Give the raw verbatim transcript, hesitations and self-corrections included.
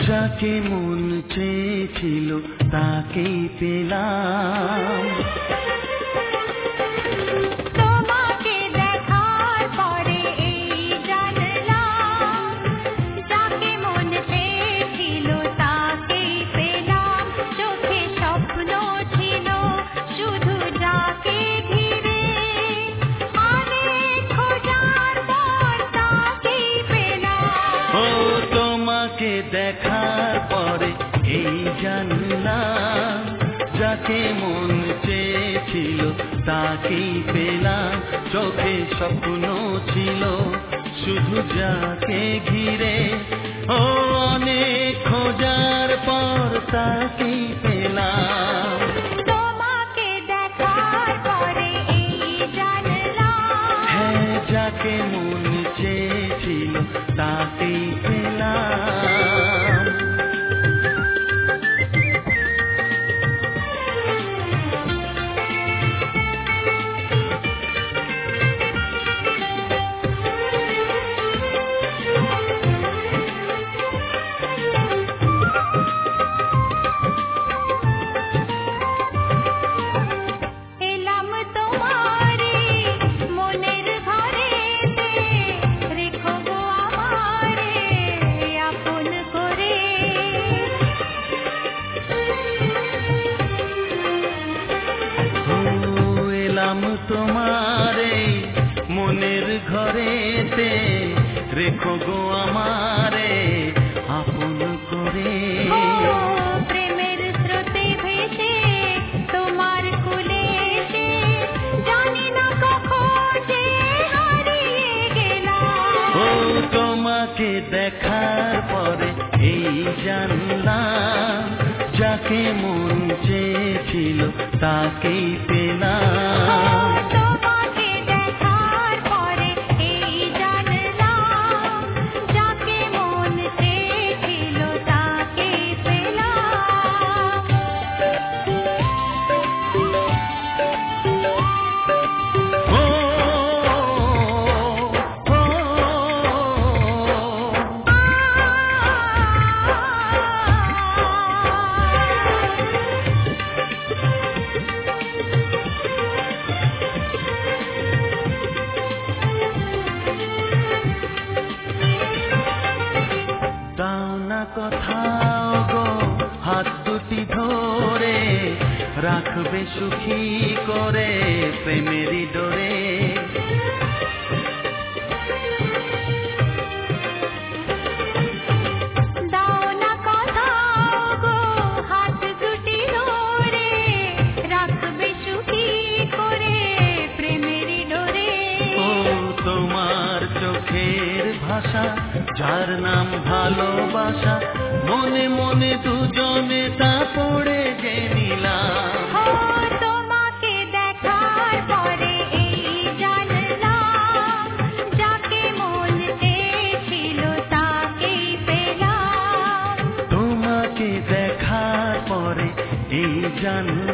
যাকে মন চেয়েছিল তাকেই পেলাম। তোমাকে দেখার পরে এই জানলাম, যাকে মন চেয়েছিল তাকেই পেলাম। চোখে স্বপ্ন ছিল শুধু যাকে ঘিরে, অনেক খোঁজার পর তাকেই পেলাম। ও তোমাকে দেখার পরে এই জানলাম, যাকে মন চেয়েছিল তাকেই পেলাম। চোখে স্বপ্ন ছিল শুধু যাকে ঘিরে, ও অনেক খোঁজার পর তাকেই পেলাম। তোমাকে দেখার পরে এই জানলাম, হ্যাঁ, যাকে মন চেয়েছিল তাকেই পেলাম। এলাম তোমারে মনের ঘরেতে, রেখো গো আমারে আপন করে। ও এলাম তোমারে মনের ঘরেতে, রেখো গো আমারে আপন করে। ও প্রেমের স্রোতে ভেসে তোমার কুলে এসে, জানি না কখন যে হারিয়ে গেলাম। ও তোমাকে দেখার পরে এই জানলাম, যাকে মন চেয়েছিল তাকেই পেলাম। তোমাকে দেখার পরে এই জানলাম, যাকে মন চেয়েছিল তাকেই পেলাম। ও, ও, দাও না কোথাও গো হাত দুটি ধরে, রাখবে সুখী করে প্রেমেরই ডোরে। দাও না কোথাও গো হাত দুটি ধরে, রাখবে সুখী করে প্রেমেরই ডোরে। ও তোমার চোখের ভাষা, যার নাম ভালোবাসা, মনে মনে দুজনে তা পড়ে যে নিলাম। ও তোমাকে দেখার পরে এই জানলাম, যাকে মন চেয়েছিল তাকেই পেলাম। তোমাকে দেখার পরে এই জানলাম,